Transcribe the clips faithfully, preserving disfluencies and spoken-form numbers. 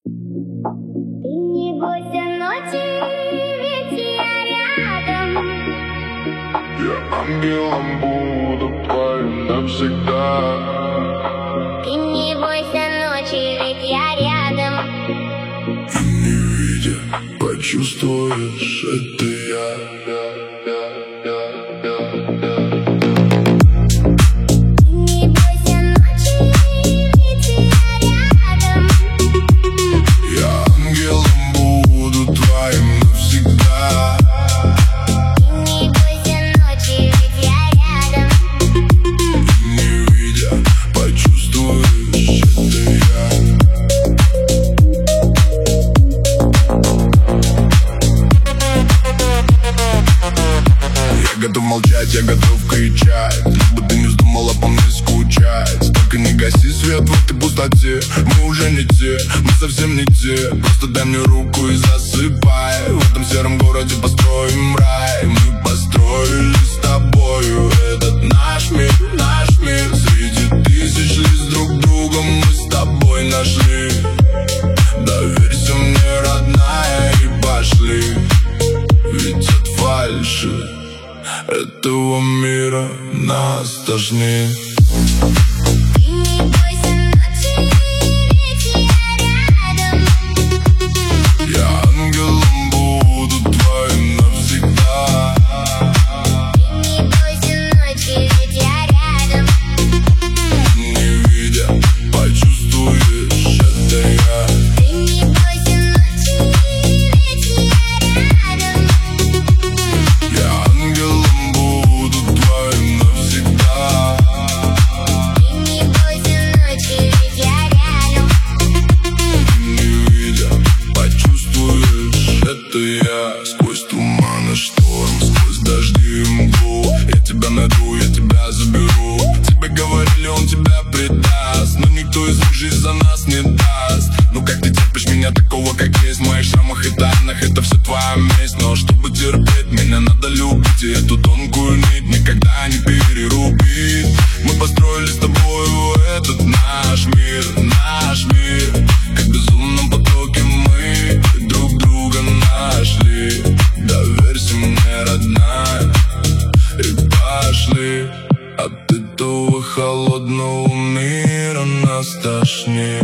Ты не бойся ночи, ведь я рядом. Я ангелом буду твоим навсегда. Ты не бойся ночи, ведь я рядом. И не видя, почувствуешь, это я. Готов молчать, я готов кричать, лишь бы ты не вздумала по мне скучать. Только не гаси свет в этой пустоте. Мы уже не те, мы совсем не те. Просто дай мне руку и засыпай. В этом сером городе построим рай. Мы построили с тобою этот наш мир, наш мир. Среди тысяч лиц друг друга мы с тобой нашли. Доверься мне, родная, и пошли. Ведь от фальши этого мира нас тошнит. Ты не бойся ночи, ведь я рядом. Я ангелом буду твоим навсегда. Ты не бойся ночи, ведь я рядом. Не видя, почувствуешь, это я. Ты не бойся ночи, ведь я рядом. Я ангелом сквозь туман и шторм, сквозь дожди и мглу. Я тебя найду, я тебя заберу. Тебе говорили, он тебя предаст, но никто из них жизнь за нас не даст. Ну как ты терпишь меня такого, как есть? В моих шрамах и тайнах это все твоя месть. Но чтобы терпеть, меня надо любить. И эту тонкую нить никогда не перерубить. Мы построили с тобою этот наш мир, наш мир. Как в безумном потоке мы друг друга нашли. Доверься мне, родная, и пошли. От этого холодного мира нас тошнит.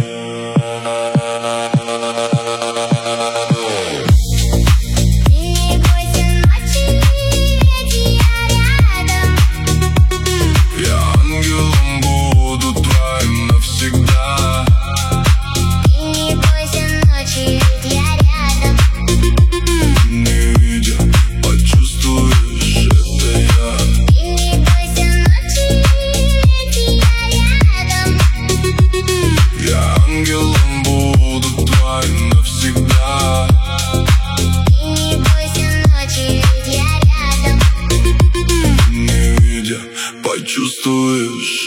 Ангелом буду твоим навсегда. Ты не бойся ночи, ведь я рядом. Не видя, почувствуешь.